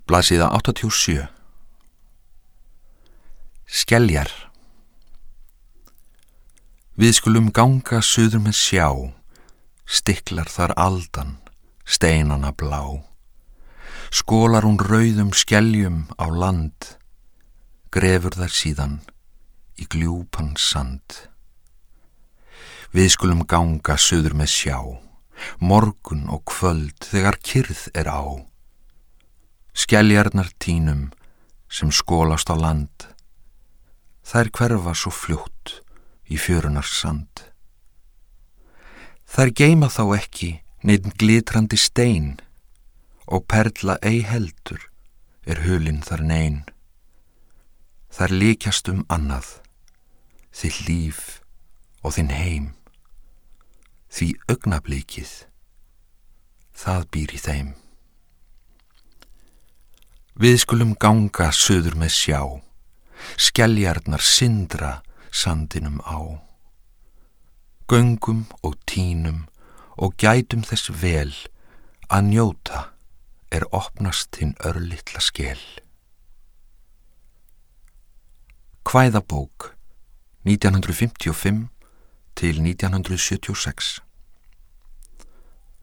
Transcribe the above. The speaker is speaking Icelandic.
Blaðsíða 87. Skeljar. Við skulum ganga suður með sjá, stiklar þar aldan, steinana blá. Skólar hún rauðum skeljum á land, grefur þær síðan í gljúpan sand. Við skulum ganga suður með sjá, morgun og kvöld þegar kyrrð er á. Skeljarnar tínum sem skólast á land, þær hverfa svo fljótt í fjörunar sand. Þær geyma þá ekki neinn glitrandi stein, og perla ei heldur er hulin þar nein. Þær líkjast annað, þitt líf og þinn heim, því augnablikið, það býr í þeim. Við skulum ganga suður með sjá, skeljarnar syndra sandinum á. Göngum og tínum og gætum þess vel að njóta opnast hinn örlitla skel. Kvæðabók 1955 til 1976.